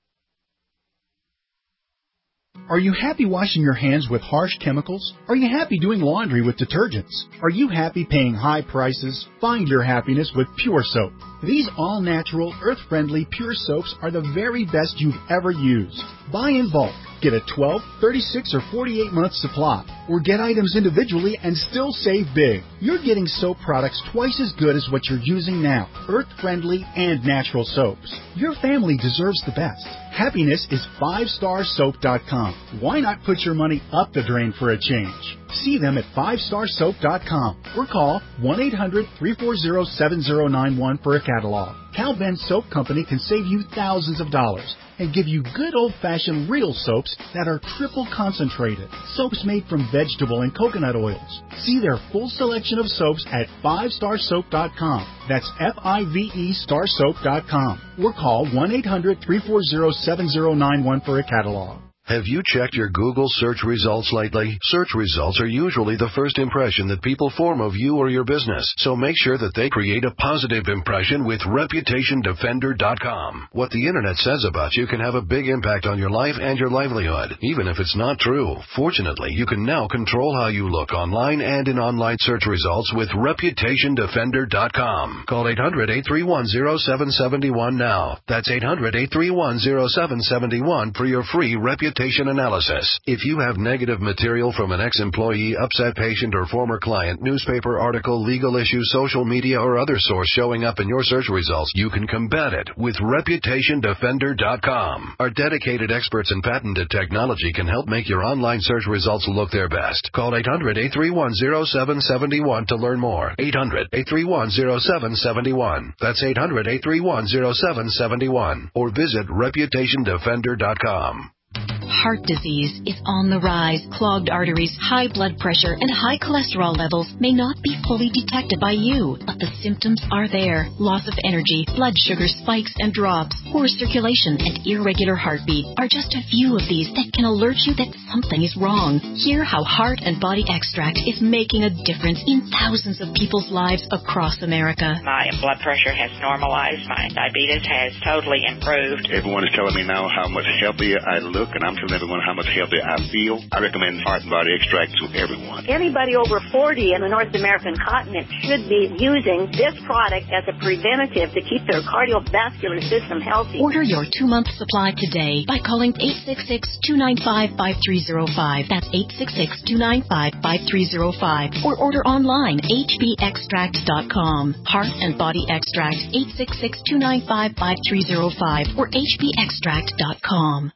Are you happy washing your hands with harsh chemicals? Are you happy doing laundry with detergents? Are you happy paying high prices? Find your happiness with Pure Soap. These all-natural, earth-friendly Pure Soaps are the very best you've ever used. Buy in bulk. Get a twelve, thirty-six, or forty-eight month supply. Or get items individually and still save big. You're getting soap products twice as good as what you're using now. Earth-friendly and natural soaps. Your family deserves the best. Happiness is five star soap dot com. Why not put your money up the drain for a change? See them at five star soap dot com or call one eight hundred, three four zero, seven zero nine one for a catalog. Cal Ben Soap Company can save you thousands of dollars and give you good old-fashioned real soaps that are triple concentrated. Soaps made from vegetable and coconut oils. See their full selection of soaps at five star soap dot com. That's F I V E star soap dot com. Or call one eight hundred, three four zero, seven zero nine one for a catalog. Have you checked your Google search results lately? Search results are usually the first impression that people form of you or your business, so make sure that they create a positive impression with reputation defender dot com. What the internet says about you can have a big impact on your life and your livelihood, even if it's not true. Fortunately, you can now control how you look online and in online search results with reputation defender dot com. Call eight hundred, eight three one, zero seven seven one now. That's eight hundred, eight three one, zero seven seven one for your free reputation analysis. If you have negative material from an ex-employee, upset patient, or former client, newspaper article, legal issue, social media, or other source showing up in your search results, you can combat it with reputation defender dot com. Our dedicated experts in patented technology can help make your online search results look their best. Call eight hundred, eight three one, zero seven seven one to learn more. eight hundred, eight three one, zero seven seven one. That's eight hundred, eight three one, zero seven seven one. Or visit reputation defender dot com. Heart disease is on the rise. Clogged arteries, high blood pressure, and high cholesterol levels may not be fully detected by you, but the symptoms are there. Loss of energy, blood sugar spikes and drops, poor circulation, and irregular heartbeat are just a few of these that can alert you that something is wrong. Hear how Heart and Body Extract is making a difference in thousands of people's lives across America. My blood pressure has normalized. My diabetes has totally improved. Everyone is telling me now how much healthier I look, and I'm telling everyone how much healthier I feel. I recommend Heart and Body Extract to everyone. Anybody over forty in the North American continent should be using this product as a preventative to keep their cardiovascular system healthy. Order your two-month supply today by calling eight six six, two nine five, five three zero five. That's eight six six, two nine five, five three zero five. Or order online, H B extract dot com. Heart and Body Extract, eight six six, two nine five, five three zero five or H B extract dot com.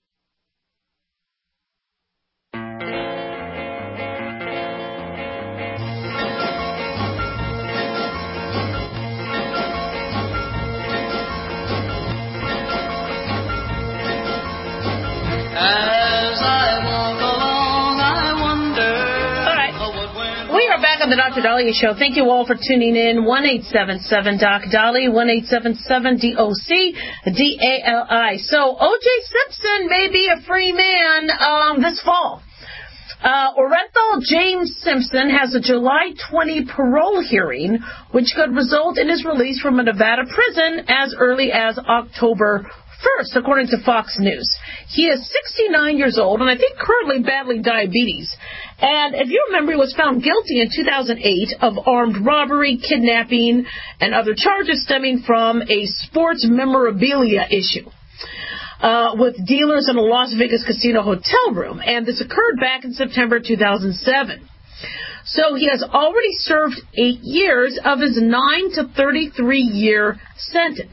As I walk along, I wonder. All right. We are back on the Doctor Dahlia Show. Thank you all for tuning in. one eight seven seven Doc Dolly, one eight seven seven D O C D A L I. So O J Simpson may be a free man um, this fall. Uh, Orenthal James Simpson has a July twentieth parole hearing, which could result in his release from a Nevada prison as early as October first, according to Fox News. He is sixty-nine years old and I think currently battling diabetes. And if you remember, he was found guilty in two thousand eight of armed robbery, kidnapping, and other charges stemming from a sports memorabilia issue. Uh, with dealers in a Las Vegas casino hotel room, and this occurred back in September two thousand seven. So he has already served eight years of his nine to thirty-three year sentence.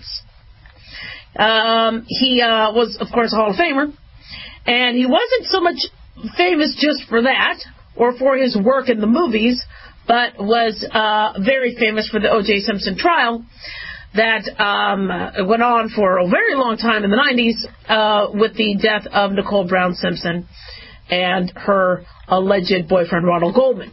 Um, he uh, was, of course, a Hall of Famer, and he wasn't so much famous just for that or for his work in the movies, but was uh, very famous for the O J Simpson trial that um, went on for a very long time in the nineties uh, with the death of Nicole Brown Simpson and her alleged boyfriend, Ronald Goldman.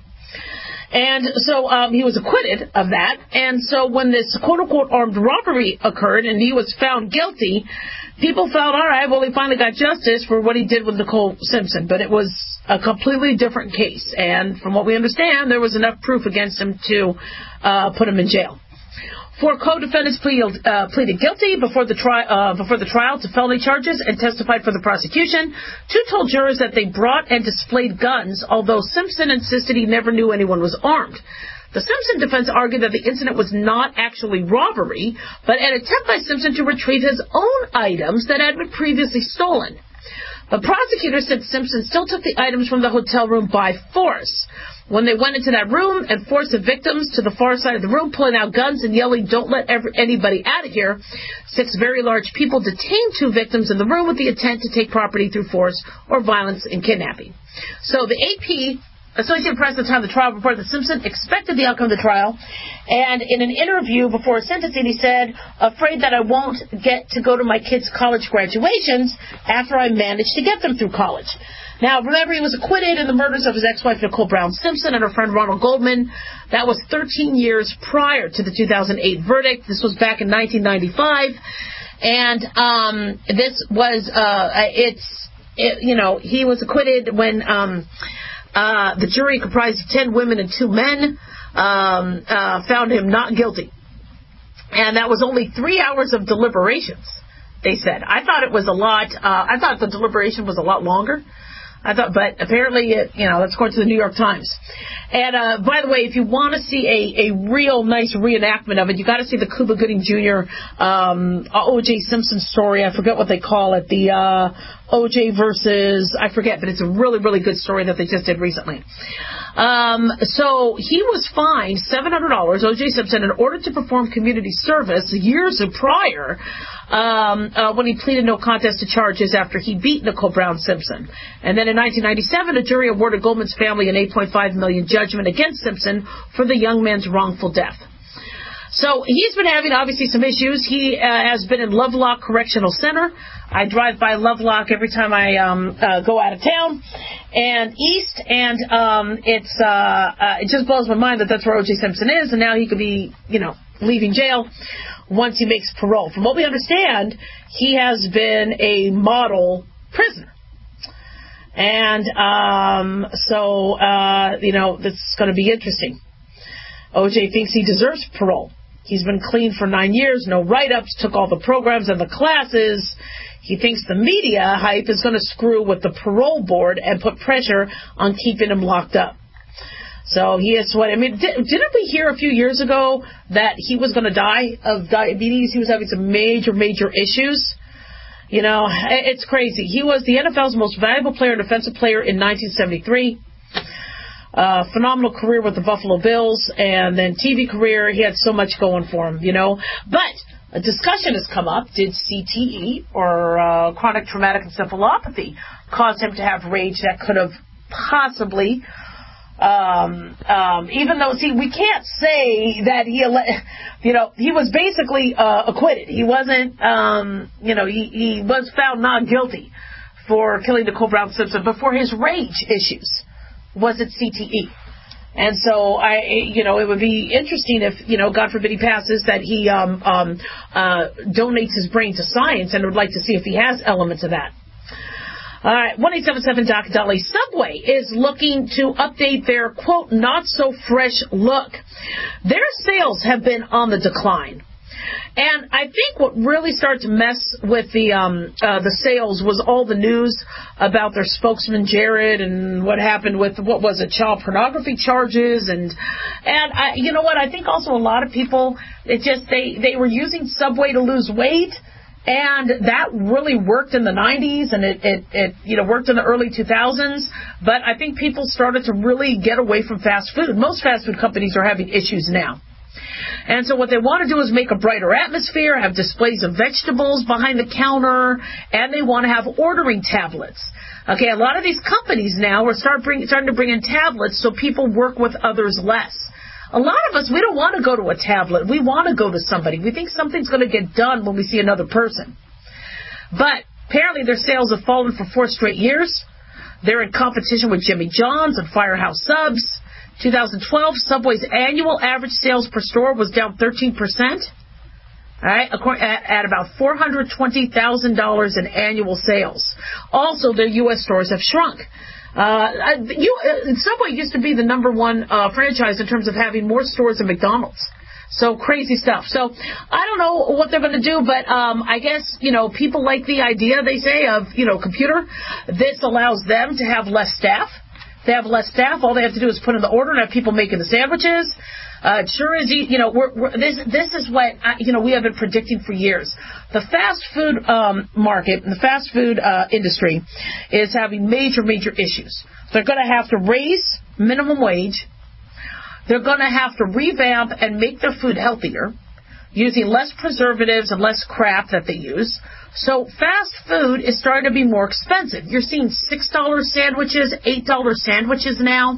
And so um, he was acquitted of that. And so when this quote-unquote armed robbery occurred and he was found guilty, people felt, all right, well, he finally got justice for what he did with Nicole Simpson. But it was a completely different case. And from what we understand, there was enough proof against him to uh, put him in jail. Four co-defendants pleaded, uh, pleaded guilty before the, tri- uh, before the trial to felony charges and testified for the prosecution. Two told jurors that they brought and displayed guns, although Simpson insisted he never knew anyone was armed. The Simpson defense argued that the incident was not actually robbery, but an attempt by Simpson to retrieve his own items that had been previously stolen. The prosecutor said Simpson still took the items from the hotel room by force. When they went into that room and forced the victims to the far side of the room, pulling out guns and yelling, "Don't let ever, anybody out of here," six very large people detained two victims in the room with the intent to take property through force or violence and kidnapping. So the A P, Associated Press, at the time of the trial, reported that Simpson expected the outcome of the trial, and in an interview before sentencing, he said, "Afraid that I won't get to go to my kids' college graduations after I manage to get them through college." Now, remember, he was acquitted in the murders of his ex-wife, Nicole Brown Simpson, and her friend Ronald Goldman. That was thirteen years prior to the two thousand eight verdict. This was back in nineteen ninety-five. And um, this was, uh, it's, it, you know, he was acquitted when um, uh, the jury, comprised of ten women and two men, um, uh, found him not guilty. And that was only three hours of deliberations, they said. I thought it was a lot, uh, I thought the deliberation was a lot longer. I thought, but apparently, it, you know, that's according to the New York Times. And uh, by the way, if you want to see a, a real nice reenactment of it, you got to see the Cuba Gooding Junior Um, O J Simpson story. I forget what they call it. The uh, O J versus, I forget, but it's a really, really good story that they just did recently. Um, so he was fined seven hundred dollars, O J Simpson, in order to perform community service years prior um, uh, when he pleaded no contest to charges after he beat Nicole Brown Simpson. And then in nineteen ninety-seven, a jury awarded Goldman's family an eight point five million dollars judgment against Simpson for the young man's wrongful death. So he's been having, obviously, some issues. He uh, has been in Lovelock Correctional Center. I drive by Lovelock every time I um, uh, go out of town and east, and um, it's uh, uh, it just blows my mind that that's where O J Simpson is, and now he could be, you know, leaving jail once he makes parole. From what we understand, he has been a model prisoner. And um, so, uh, you know, this is going to be interesting. O J thinks he deserves parole. He's been clean for nine years, no write-ups, took all the programs and the classes. He thinks the media hype is going to screw with the parole board and put pressure on keeping him locked up. So he is what, I mean, did, didn't we hear a few years ago that he was going to die of diabetes? He was having some major, major issues. You know, it's crazy. He was the N F L's most valuable player and defensive player in nineteen seventy-three. Uh, phenomenal career with the Buffalo Bills, and then T V career. He had so much going for him, you know. But a discussion has come up. Did C T E, or uh, chronic traumatic encephalopathy, cause him to have rage that could have possibly, um, um, even though, see, we can't say that he, you know, he was basically uh, acquitted. He wasn't, um, you know, he, he was found not guilty for killing Nicole Brown Simpson, but for his rage issues. Was it C T E? And so, I, you know, it would be interesting if, you know, God forbid he passes, that he um, um, uh, donates his brain to science, and would like to see if he has elements of that. All right, one eight seven seven Doc Dolly. Subway is looking to update their, quote, not-so-fresh look. Their sales have been on the decline. And I think what really started to mess with the um, uh, the sales was all the news about their spokesman, Jared, and what happened with, what was it, child pornography charges. And, and I, you know what, I think also a lot of people, it just, they, they were using Subway to lose weight. And that really worked in the nineties, and it, it, it, you know, worked in the early two thousands. But I think people started to really get away from fast food. Most fast food companies are having issues now. And so what they want to do is make a brighter atmosphere, have displays of vegetables behind the counter, and they want to have ordering tablets. Okay, a lot of these companies now are start bring, starting to bring in tablets so people work with others less. A lot of us, we don't want to go to a tablet. We want to go to somebody. We think something's going to get done when we see another person. But apparently their sales have fallen for four straight years. They're in competition with Jimmy John's and Firehouse Subs. twenty twelve, Subway's annual average sales per store was down thirteen percent. All right, at, at about four hundred twenty thousand dollars in annual sales. Also, their U S stores have shrunk. Uh, you, uh, Subway used to be the number one uh, franchise in terms of having more stores than McDonald's. So crazy stuff. So I don't know what they're going to do, but um, I guess, you know, people like the idea, they say, of, you know, computer. This allows them to have less staff. They have less staff. All they have to do is put in the order and have people making the sandwiches. Uh, it sure is, you know, we're, we're, this this is what, you know, we have been predicting for years. The fast food um, market and the fast food uh, industry is having major, major issues. They're going to have to raise minimum wage. They're going to have to revamp and make their food healthier, using less preservatives and less crap that they use. So fast food is starting to be more expensive. You're seeing six dollar sandwiches, eight dollar sandwiches now.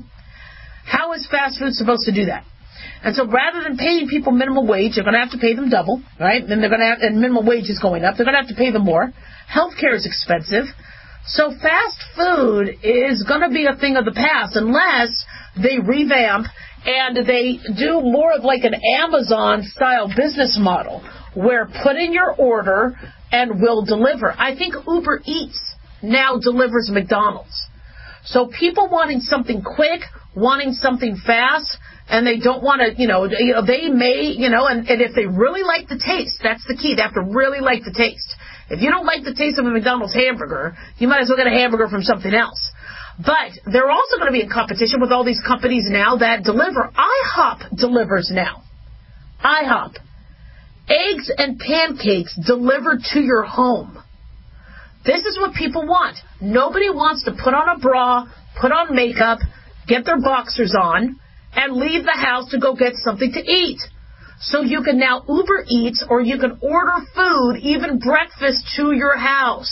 How is fast food supposed to do that? And so rather than paying people minimum wage, they're going to have to pay them double, right? And they're going to have, and minimum wage is going up. They're going to have to pay them more. Healthcare is expensive. So fast food is going to be a thing of the past unless they revamp and they do more of like an Amazon-style business model where put in your order and will deliver. I think Uber Eats now delivers McDonald's. So people wanting something quick, wanting something fast, and they don't want to, you know, you know, they may, you know, and, and if they really like the taste, that's the key. They have to really like the taste. If you don't like the taste of a McDonald's hamburger, you might as well get a hamburger from something else. But they're also going to be in competition with all these companies now that deliver. IHOP delivers now. IHOP. Eggs and pancakes delivered to your home. This is what people want. Nobody wants to put on a bra, put on makeup, get their boxers on, and leave the house to go get something to eat. So you can now Uber Eats or you can order food, even breakfast, to your house.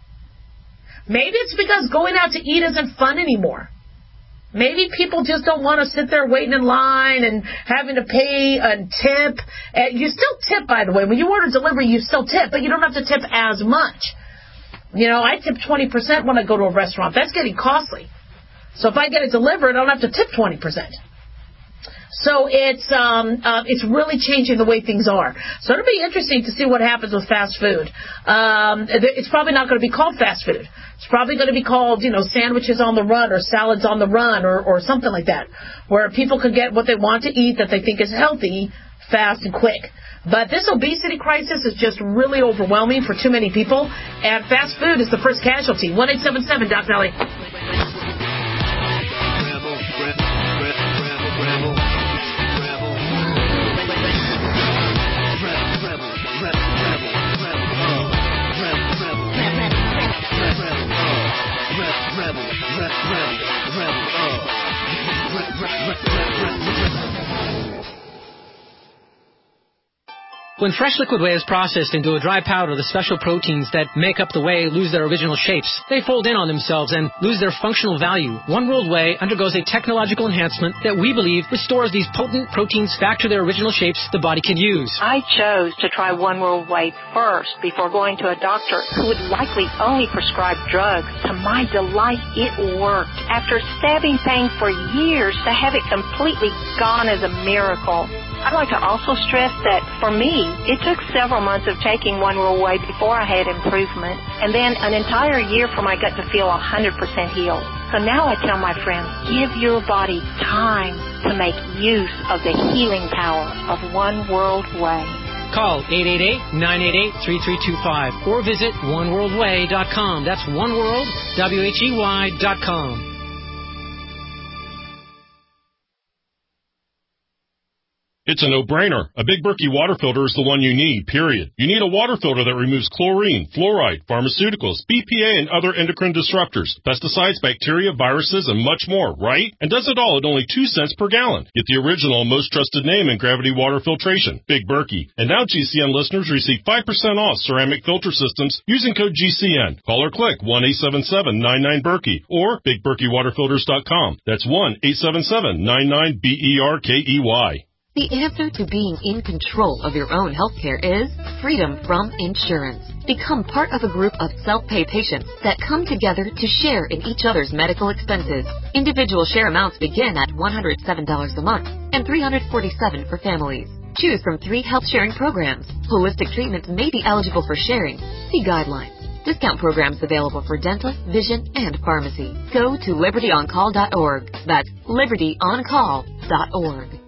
Maybe it's because going out to eat isn't fun anymore. Maybe people just don't want to sit there waiting in line and having to pay a tip. And you still tip, by the way. When you order delivery, you still tip, but you don't have to tip as much. You know, I tip twenty percent when I go to a restaurant. That's getting costly. So if I get it delivered, I don't have to tip twenty percent. So it's um, uh, it's really changing the way things are. So it'll be interesting to see what happens with fast food. Um, it's probably not going to be called fast food. It's probably going to be called, you know, sandwiches on the run or salads on the run or, or something like that, where people can get what they want to eat that they think is healthy, fast and quick. But this obesity crisis is just really overwhelming for too many people, and fast food is the first casualty. one eight seven seven Doc Dolly. When fresh liquid whey is processed into a dry powder, the special proteins that make up the whey lose their original shapes. They fold in on themselves and lose their functional value. One World Whey undergoes a technological enhancement that we believe restores these potent proteins back to their original shapes the body can use. I chose to try One World Whey first before going to a doctor who would likely only prescribe drugs. To my delight, it worked. After stabbing pain for years, to have it completely gone is a miracle. I'd like to also stress that for me, it took several months of taking One World Way before I had improvement, and then an entire year for my gut to feel one hundred percent healed. So now I tell my friends, give your body time to make use of the healing power of One World Way. Call eight eight eight, nine eight eight, three three two five or visit one world way dot com. That's oneworld, W H E Y dot com. It's a no-brainer. A Big Berkey water filter is the one you need, period. You need a water filter that removes chlorine, fluoride, pharmaceuticals, B P A, and other endocrine disruptors, pesticides, bacteria, viruses, and much more, right? And does it all at only two cents per gallon. Get the original, most trusted name in gravity water filtration, Big Berkey. And now G C N listeners receive five percent off ceramic filter systems using code G C N. Call or click one eight seven seven, nine nine, Berkey or big berkey water filters dot com. That's one eight seven seven, nine nine, B E R K E Y. The answer to being in control of your own healthcare is freedom from insurance. Become part of a group of self-pay patients that come together to share in each other's medical expenses. Individual share amounts begin at one hundred seven dollars a month and three hundred forty-seven dollars for families. Choose from three health sharing programs. Holistic treatments may be eligible for sharing. See guidelines. Discount programs available for dental, vision, and pharmacy. Go to liberty on call dot org. That's liberty on call dot org.